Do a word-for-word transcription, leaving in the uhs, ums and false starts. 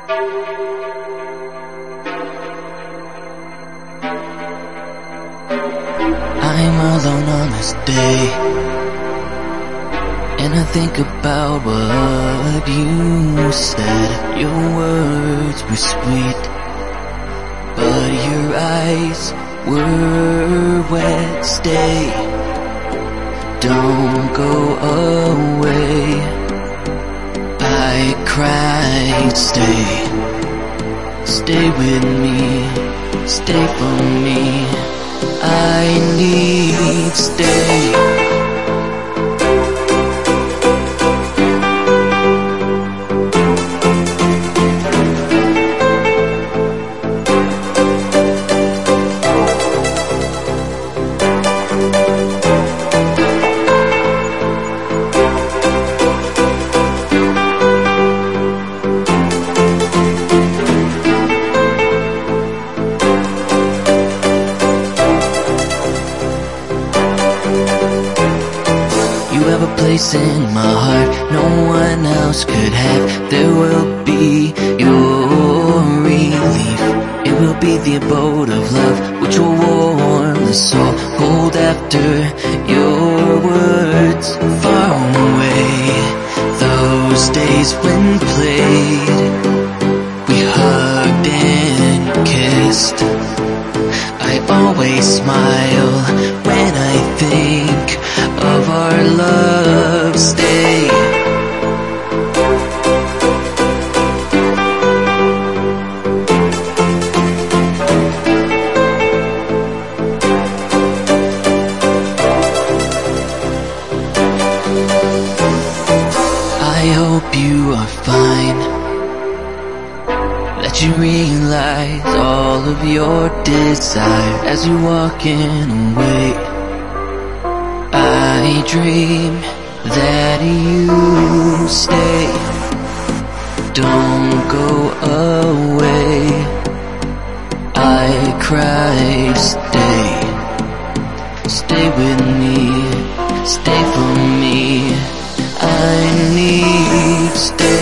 I'm alone on this day, and I think about what you said. Your words were sweet, but your eyes were wet. Stay, don't go away. I cried. Stay, stay with me, stay for me. I need stay. You have a place in my heart no one else could have. There will be your relief. It will be the abode of love, which will warm the soul. Cold after your words far away. Those days when played, we hugged and kissed. I always smile when I think of our love. Stay, I hope you are fine, that you realize all of your desire as you walking away. I dream that you stay, don't go away. I cry. Stay, stay with me, stay for me. I need stay.